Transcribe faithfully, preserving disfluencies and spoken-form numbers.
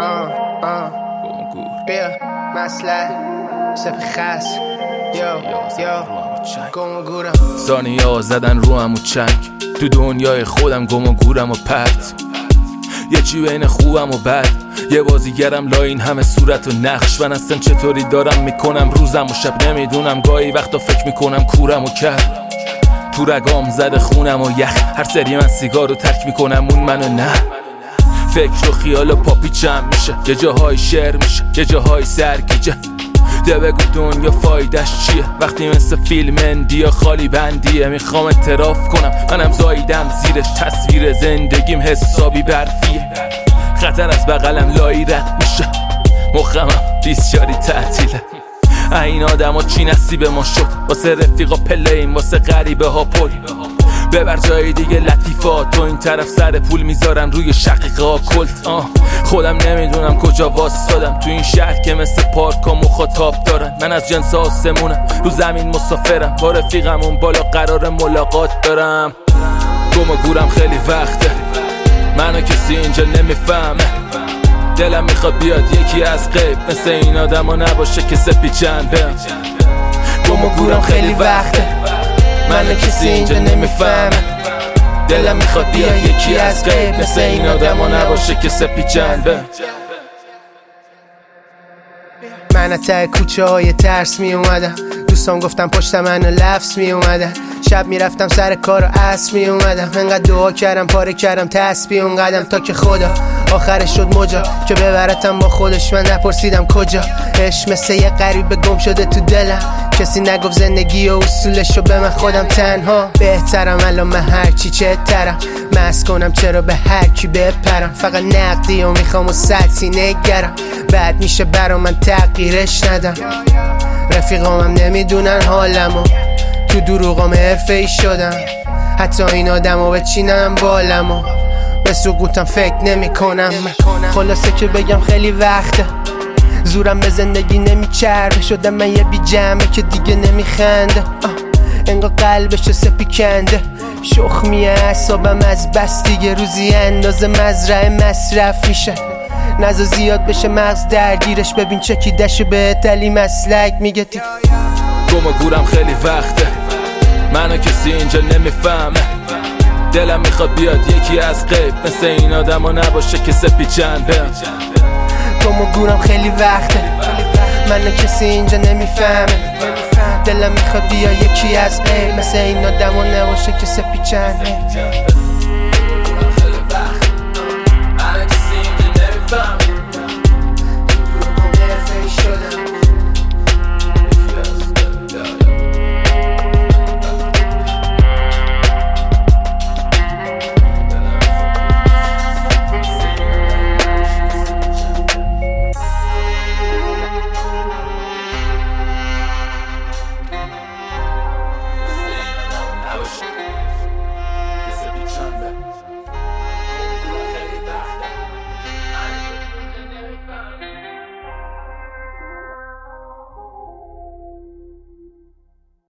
آه آه بیا مسئله سپی خس یا یا گم و گورم ثانیه ها زدن رو هم و چنگ تو دنیای خودم گم و گورم و پرت یه چی بین خوبم و بد یه بازیگرم لا این همه صورت و نقش من اصلا چطوری دارم میکنم روزم و شب نمیدونم گاهی وقتا فکر میکنم کورم و کرد تو رگام زده خونم و یخ هر سری من سیگار رو ترک میکنم اون منو نه فکر و خیال و پاپیچم میشه یه جاهای شعر میشه یه جاهای سرگیجه ده بگو دنیا فایدش چیه وقتی مثل فیلم اندیا خالی بندیه میخوام اعتراف کنم منم زاییدم زیرش تصویر زندگیم حسابی برفیه خطر از بغلم لایی رد میشه مخمم بیسیاری تعطیله این آدم ها چی نصیب ما شد واسه رفیقا پلیم واسه غریبه ها پل ببر جای دیگه لطیفات تو این طرف سر پول میذارن روی شقیقه ها کلت آه خودم نمیدونم کجا واسادم تو این شهر که مثل پارک ها مخاطاب دارن من از جنس آسمونم رو زمین مسافرم با رفیقم اون بالا قرار ملاقات دارم گم و گورم خیلی وقته منو کسی اینجا نمیفهمه دلم میخواد بیاد یکی از غیب مثل این آدم ها نباشه که سپی چنده گم و گورم خیلی وقته منو کسی اینجا نمیفهمه دلم میخواد بیاد یکی از غیب مثل این آدم ها نباشه که سپی چنده من ته کوچه های ترس می اومدم دوستان گفتم پشت منو لفظ می اومدن شب میرفتم سر کار و عصر می اومدم انقدر دعا کردم پاره کردم تسبیح اون قدم تا که خدا آخرش شد مجا که ببرتم با خودش من نپرسیدم کجا عشق مثل یه غریب گم شده تو دلم کسی نگفت زندگی و اصولشو به من خودم تنها بهترم الان من هرچی چه ترم مست کنم چرا به هر کی بپرم فقط نقدی و میخوام و سطحی نگرم بعد میشه برا من تغییرش ندم رفیقامم نمیدونن حالمو تو دروغام حرفه ای شدم حتی این آدمو بچینم بالمو به سقوطم فکر نمی کنم خلاصه که بگم خیلی وقته زورم به زندگی نمیچربه شدم من یه بی جمعه که دیگه نمیخنده انگار قلبش سپی کنده شخمیه اعصابم از بس دیگه روزی اندازه مزرعه مصرف میشه نزا زیاد بشه مغز درگیرش ببین چکیدشو به تلی مسلک میگه تی گم و گورم خیلی وقته منو کسی اینجا نمیفهمه دلم میخواد بیاد یکی از غیب مثل این آدم ها نباشه که سپی چنده گم و گورم خیلی وقته منو کسی اینجا نمیفهمه دلم میخواد بیاد یکی از غیب مثل این آدم ها نباشه که سپی چنده